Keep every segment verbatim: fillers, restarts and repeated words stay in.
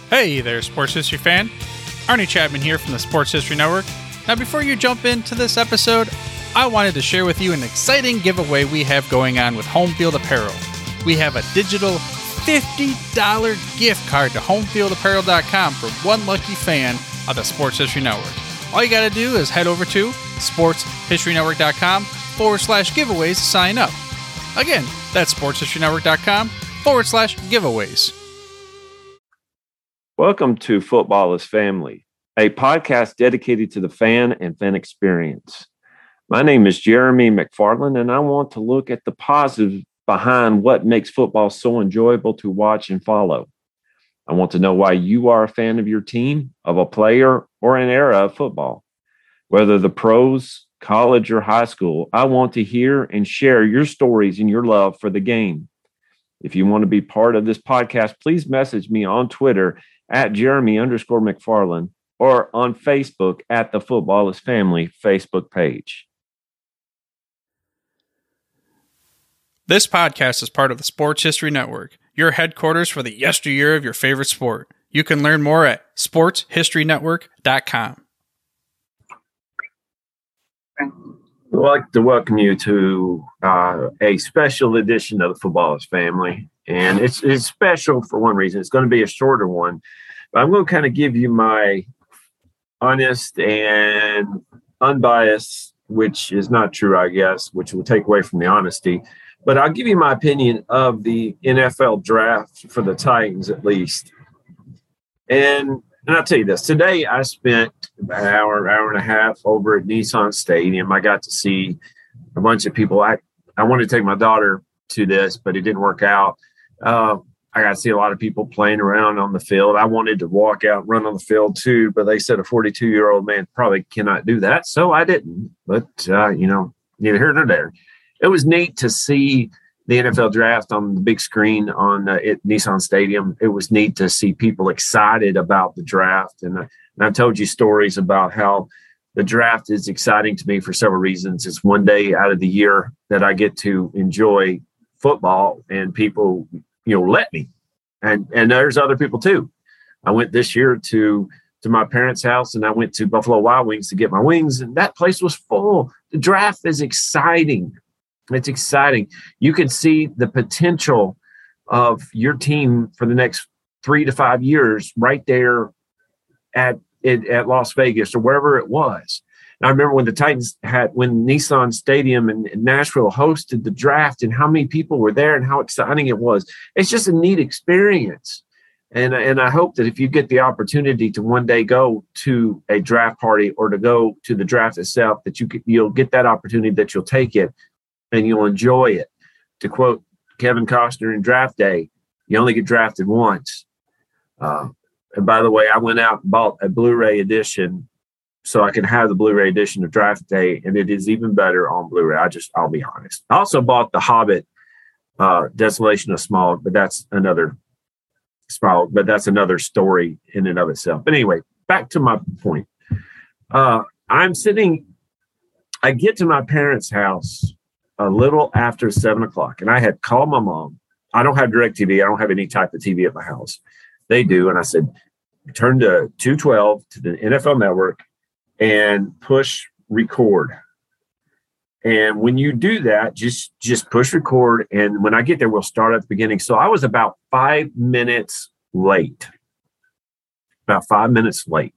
Hey there, Sports History fan. Arnie Chapman here from the Sports History Network. Now, before you jump into this episode, I wanted to share with you an exciting giveaway we have going on with Home Field Apparel. We have a digital fifty dollars gift card to home field apparel dot com for one lucky fan of the Sports History Network. All you got to do is head over to sports history network dot com forward slash giveaways to sign up. Again, that's sports history network dot com forward slash giveaways. Welcome to Football is Family, a podcast dedicated to the fan and fan experience. My name is Jeremy McFarland, and I want to look at the positive behind what makes football so enjoyable to watch and follow. I want to know why you are a fan of your team, of a player, or an era of football. Whether the pros, college, or high school, I want to hear and share your stories and your love for the game. If you want to be part of this podcast, please message me on Twitter at Jeremy underscore McFarland or on Facebook at the Football is Family Facebook page. This podcast is part of the Sports History Network, your headquarters for the yesteryear of your favorite sport. You can learn more at sports history network dot com. I'd like to welcome you to uh, a special edition of the Football is Family. And it's, it's special for one reason. It's going to be a shorter one. But I'm going to kind of give you my honest and unbiased, which is not true, I guess, which will take away from the honesty. But I'll give you my opinion of the N F L draft for the Titans, at least. And, and I'll tell you this. Today, I spent about an hour, hour and a half over at Nissan Stadium. I got to see a bunch of people. I, I wanted to take my daughter to this, but it didn't work out. Uh, I got to see a lot of people playing around on the field. I wanted to walk out and run on the field too, but they said a forty-two-year-old man probably cannot do that, so I didn't. But, uh, you know, neither here nor there. It was neat to see the N F L draft on the big screen on uh, at Nissan Stadium. It was neat to see people excited about the draft. And, uh, and I told you stories about how the draft is exciting to me for several reasons. It's one day out of the year that I get to enjoy football, and people, you know, let me. And and there's other people too. I went this year to to my parents' house, and I went to Buffalo Wild Wings to get my wings, and that place was full. The draft is exciting. It's exciting. You can see the potential of your team for the next three to five years right there at at, at Las Vegas or wherever it was. And I remember when the Titans had, when Nissan Stadium in, in Nashville hosted the draft and how many people were there and how exciting it was. It's just a neat experience. And, and I hope that if you get the opportunity to one day go to a draft party or to go to the draft itself, that you could, you'll get that opportunity, that you'll take it and you'll enjoy it. To quote Kevin Costner in Draft Day, you only get drafted once. Uh, and by the way, I went out and bought a Blu-ray edition so I can have the Blu-ray edition of Draft Day, and it is even better on Blu-ray. I just, I'll be honest. I also bought The Hobbit, uh, Desolation of Smaug, but that's another Smaug, but that's another story in and of itself. But anyway, back to my point. Uh, I'm sitting, I get to my parents' house a little after seven o'clock, and I had called my mom. I don't have DirecTV. I don't have any type of T V at my house. They do, and I said, turn to two twelve to the N F L Network and push record. And when you do that, just, just push record. And when I get there, we'll start at the beginning. So I was about five minutes late, about five minutes late.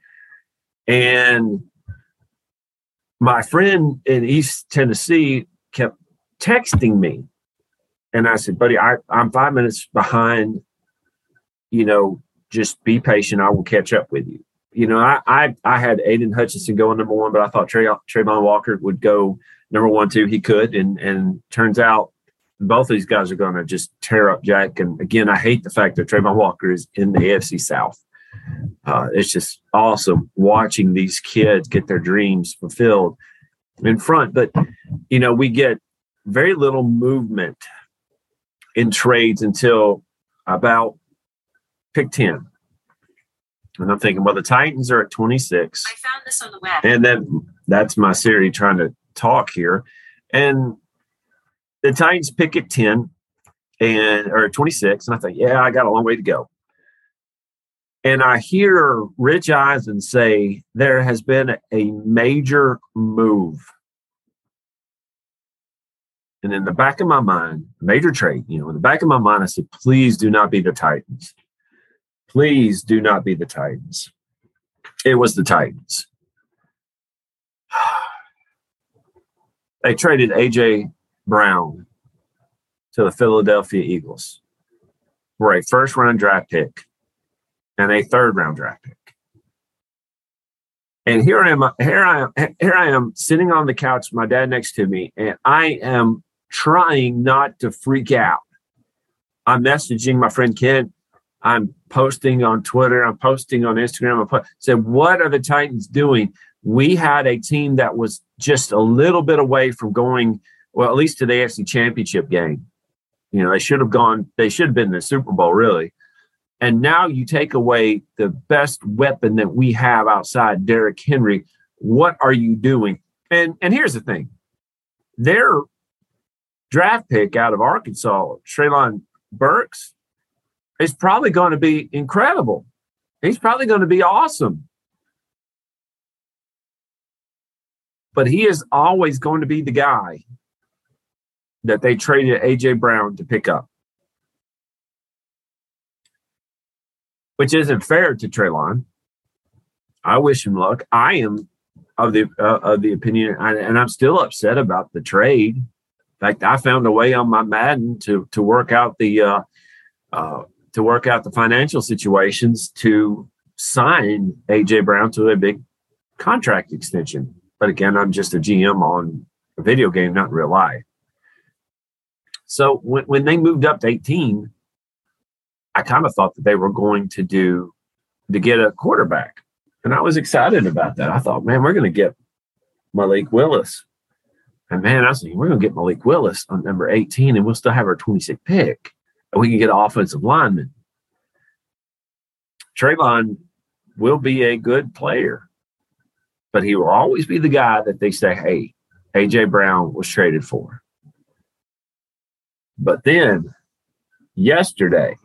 And my friend in East Tennessee kept texting me. And I said, buddy, I, I'm five minutes behind, you know, just be patient. I will catch up with you. You know, I, I I had Aiden Hutchinson going number one, but I thought Trey, Trayvon Walker would go number one, too. He could. And, and turns out both of these guys are going to just tear up Jack. And, again, I hate the fact that Trayvon Walker is in the A F C South. Uh, it's just awesome watching these kids get their dreams fulfilled in front. But, you know, we get very little movement in trades until about pick ten. And I'm thinking, well, the Titans are at twenty-six. I found this on the web. And then that's my Siri trying to talk here. And the Titans pick at ten and or twenty-six. And I thought, yeah, I got a long way to go. And I hear Rich Eisen say there has been a major move. And in the back of my mind, major trade, you know, in the back of my mind, I said, please do not be the Titans. Please do not be the Titans. It was the Titans. They traded A J Brown to the Philadelphia Eagles for a first-round draft pick and a third-round draft pick. And here I am, here I am, here I am sitting on the couch, my dad next to me, and I am trying not to freak out. I'm messaging my friend Ken. I'm posting on Twitter. I'm posting on Instagram. I po- said, what are the Titans doing? We had a team that was just a little bit away from going, well, at least to the A F C Championship game. You know, they should have gone, they should have been in the Super Bowl, really. And now you take away the best weapon that we have outside Derrick Henry. What are you doing? And and here's the thing. Their draft pick out of Arkansas, Treylon Burks, is probably going to be incredible. He's probably going to be awesome. But he is always going to be the guy that they traded A J Brown to pick up, which isn't fair to Treylon. I wish him luck. I am of the uh, of the opinion, and I'm still upset about the trade. In fact, I found a way on my Madden to to work out the uh, uh, to work out the financial situations to sign A J Brown to a big contract extension. But again, I'm just a G M on a video game, not in real life. So when when they moved up to eighteen, I kind of thought that they were going to do to get a quarterback. And I was excited about that. I thought, man, we're going to get Malik Willis. And man, I was thinking, we're going to get Malik Willis on number eighteen, and we'll still have our twenty-sixth pick. And we can get an offensive lineman. Treylon will be a good player, but he will always be the guy that they say, hey, A J Brown was traded for. But then yesterday,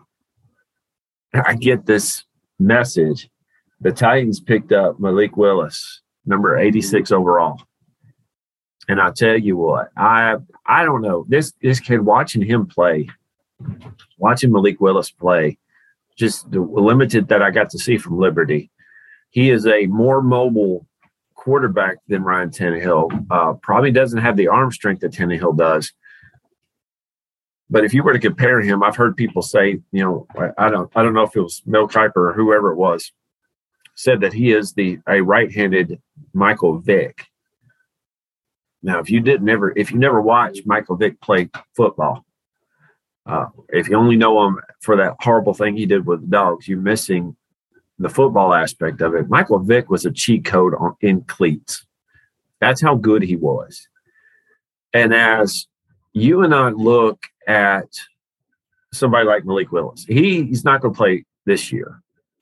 I get this message. The Titans picked up Malik Willis, number eighty-six overall. And I tell you what, I I don't know. This this kid, watching him play, watching Malik Willis play, just the limited that I got to see from Liberty, he is a more mobile quarterback than Ryan Tannehill. Uh, probably doesn't have the arm strength that Tannehill does. But if you were to compare him, I've heard people say, you know, I, I don't, I don't know if it was Mel Kiper or whoever it was, said that he is the a right-handed Michael Vick. Now, if you didn't ever, if you never watched Michael Vick play football, uh, if you only know him for that horrible thing he did with the Dogs, you're missing the football aspect of it. Michael Vick was a cheat code on, in cleats. That's how good he was. And as you and I look at somebody like Malik Willis, he, he's not going to play this year.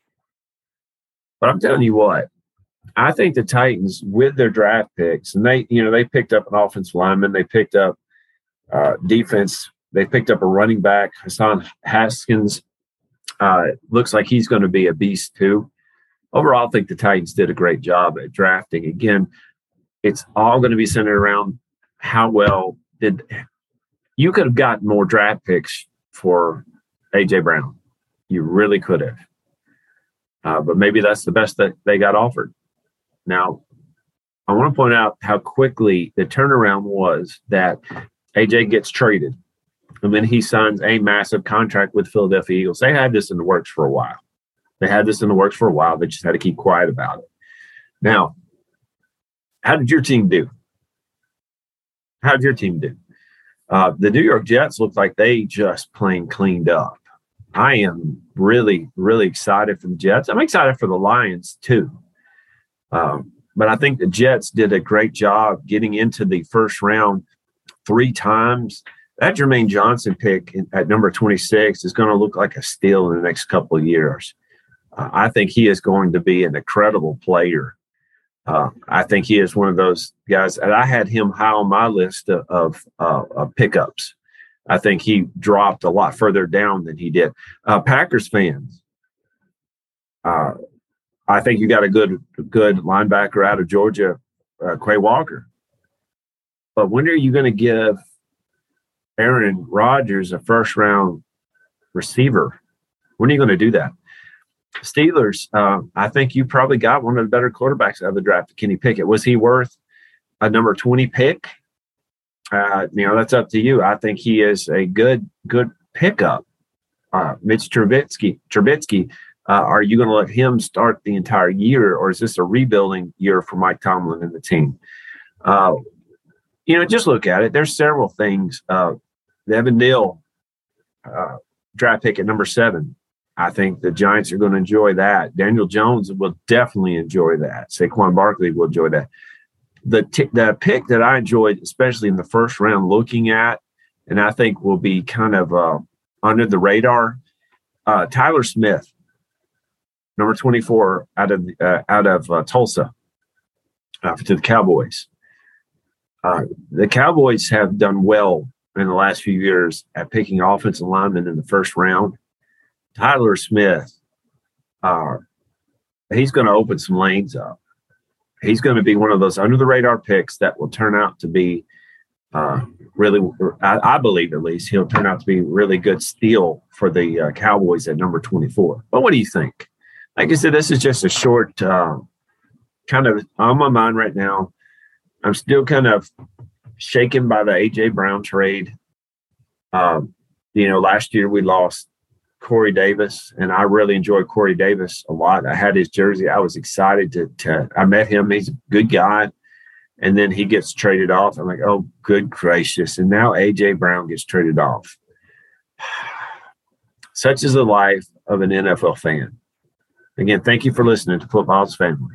But I'm telling you what, I think the Titans, with their draft picks, and they, you know, they picked up an offensive lineman, they picked up uh, defense, they picked up a running back, Hassan Haskins. Uh, looks like he's going to be a beast too. Overall, I think the Titans did a great job at drafting. Again, it's all going to be centered around how well did you could have gotten more draft picks for A J Brown. You really could have. Uh, but maybe that's the best that they got offered. Now, I want to point out how quickly the turnaround was that A J gets traded. And then he signs a massive contract with Philadelphia Eagles. They had this in the works for a while. They had this in the works for a while. They just had to keep quiet about it. Now, how did your team do? How did your team do? Uh, the New York Jets looked like they just plain cleaned up. I am really, really excited for the Jets. I'm excited for the Lions too. Um, but I think the Jets did a great job getting into the first round three times. That Jermaine Johnson pick in, at number twenty-six is going to look like a steal in the next couple of years. Uh, I think he is going to be an incredible player. Uh, I think he is one of those guys, and I had him high on my list of, of, uh, of pickups. I think he dropped a lot further down than he did. Uh, Packers fans, Uh, I think you got a good good linebacker out of Georgia, uh, Quay Walker. But when are you going to give Aaron Rodgers a first-round receiver? When are you going to do that? Steelers, uh, I think you probably got one of the better quarterbacks out of the draft, Kenny Pickett. Was he worth a number twenty pick? Uh, you know, that's up to you. I think he is a good, good pickup. Uh, Mitch Trubisky, Trubisky, uh, are you going to let him start the entire year, or is this a rebuilding year for Mike Tomlin and the team? Uh, you know, just look at it. There's several things. Uh, Evan Neal, uh, draft pick at number seven. I think the Giants are going to enjoy that. Daniel Jones will definitely enjoy that. Saquon Barkley will enjoy that. The t- the pick that I enjoyed, especially in the first round, looking at, and I think will be kind of uh, under the radar, uh, Tyler Smith, number twenty-four out of uh, out of uh, Tulsa, uh, to the Cowboys. Uh, the Cowboys have done well in the last few years at picking offensive linemen in the first round. Tyler Smith, uh, he's going to open some lanes up. He's going to be one of those under-the-radar picks that will turn out to be uh, really, I, I believe at least, he'll turn out to be really good steal for the uh, Cowboys at number twenty-four. But what do you think? Like I said, this is just a short uh, kind of on my mind right now. I'm still kind of shaken by the A J Brown trade. Um, you know, last year we lost Corey Davis, and I really enjoyed Corey Davis a lot. I had his jersey. I was excited to, to I met him. He's a good guy. And then he gets traded off. I'm like, oh, good gracious. And now A J Brown gets traded off. Such is the life of an N F L fan. Again, thank you for listening to Football's Family.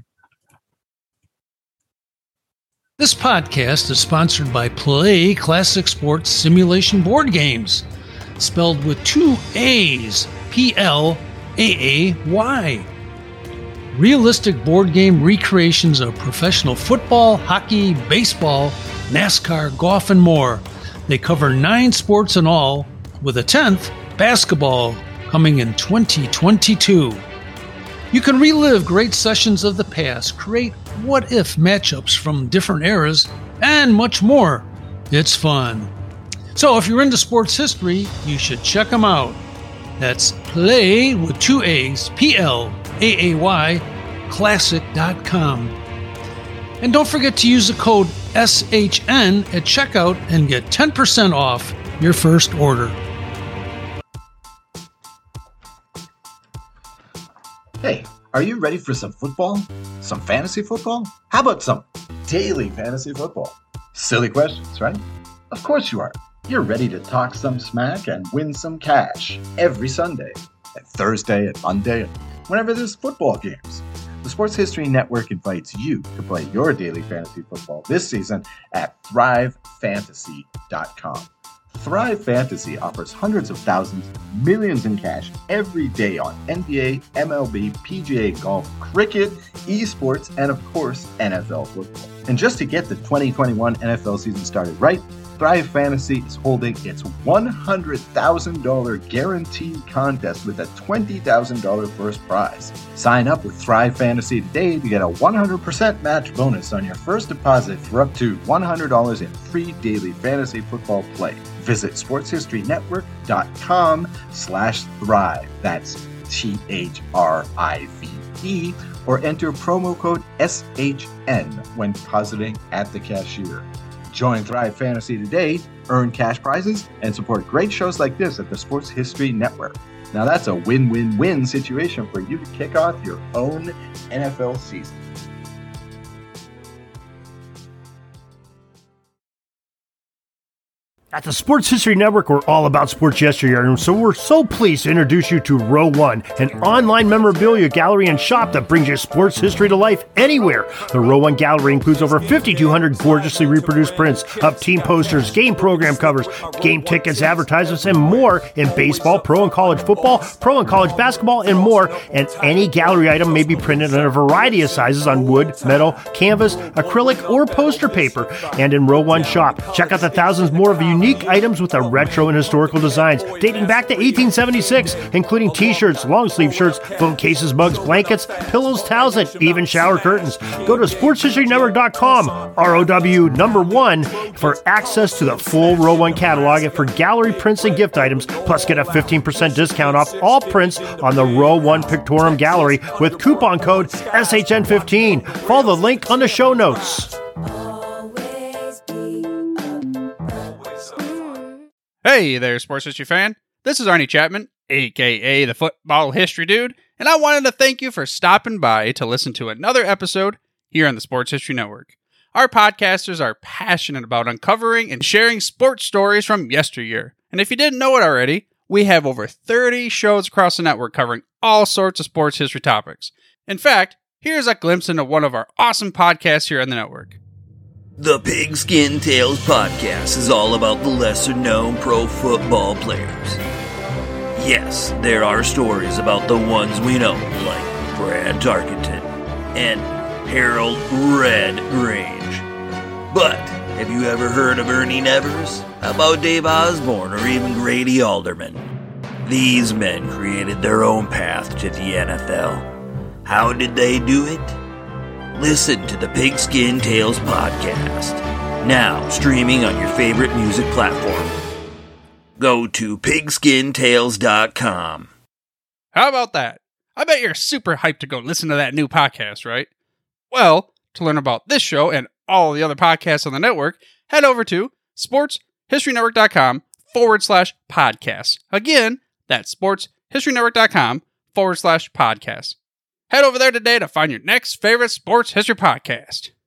This podcast is sponsored by Play Classic Sports Simulation Board Games, spelled with two A's, P L A A Y. Realistic board game recreations of professional football, hockey, baseball, NASCAR, golf, and more. They cover nine sports in all, with a tenth, basketball, coming in twenty twenty-two. You can relive great sessions of the past, create what-if matchups from different eras, and much more. It's fun. So if you're into sports history, you should check them out. That's Play with two A's, P L A A Y, classic dot com. And don't forget to use the code S H N at checkout and get ten percent off your first order. Hey, are you ready for some football? Some fantasy football? How about some daily fantasy football? Silly questions, right? Of course you are. You're ready to talk some smack and win some cash every Sunday, and Thursday and Monday, and whenever there's football games. The Sports History Network invites you to play your daily fantasy football this season at thrive fantasy dot com. Thrive Fantasy offers hundreds of thousands, millions in cash every day on N B A, M L B, P G A golf, cricket, esports, and of course, N F L football. And just to get the twenty twenty-one N F L season started right, Thrive Fantasy is holding its one hundred thousand dollars guaranteed contest with a twenty thousand dollars first prize. Sign up with Thrive Fantasy today to get a one hundred percent match bonus on your first deposit for up to one hundred dollars in free daily fantasy football play. Visit sportshistoryNetwork.com slash thrive. That's T H R I V E, or enter promo code S H N when depositing at the cashier. Join Thrive Fantasy today, earn cash prizes, and support great shows like this at the Sports History Network. Now that's a win-win-win situation for you to kick off your own N F L season. At the Sports History Network, we're all about sports yesteryear, and so we're so pleased to introduce you to Row One, an online memorabilia gallery and shop that brings you sports history to life anywhere. The Row One gallery includes over fifty-two hundred gorgeously reproduced prints of team posters, game program covers, game tickets, advertisements, and more in baseball, pro and college football, pro and college basketball, and more. And any gallery item may be printed in a variety of sizes on wood, metal, canvas, acrylic, or poster paper. And in Row One shop, check out the thousands more of unique unique items with the retro and historical designs dating back to eighteen seventy-six, including t-shirts, long-sleeve shirts, phone cases, mugs, blankets, pillows, towels, and even shower curtains. Go to sports history network dot com, R O W number one, for access to the full Row one catalog and for gallery prints and gift items, plus get a fifteen percent discount off all prints on the Row one Pictorium Gallery with coupon code S H N fifteen. Follow the link on the show notes. Hey there, sports history fan. This is Arnie Chapman, aka the Football History Dude, and I wanted to thank you for stopping by to listen to another episode here on the Sports History Network. Our podcasters are passionate about uncovering and sharing sports stories from yesteryear. And if you didn't know it already, we have over thirty shows across the network covering all sorts of sports history topics. In fact, here's a glimpse into one of our awesome podcasts here on the network. The Pigskin Tales podcast is all about the lesser-known pro football players. Yes, there are stories about the ones we know, like Brad Tarkenton and Harold Red Grange. But have you ever heard of Ernie Nevers? How about Dave Osborne or even Grady Alderman? These men created their own path to the N F L. How did they do it? Listen to the Pigskin Tales podcast, now streaming on your favorite music platform. Go to pigskin tales dot com. How about that? I bet you're super hyped to go listen to that new podcast, right? Well, to learn about this show and all the other podcasts on the network, head over to sports history network dot com forward slash podcasts. Again, that's sports history network dot com forward slash podcasts. Head over there today to find your next favorite sports history podcast.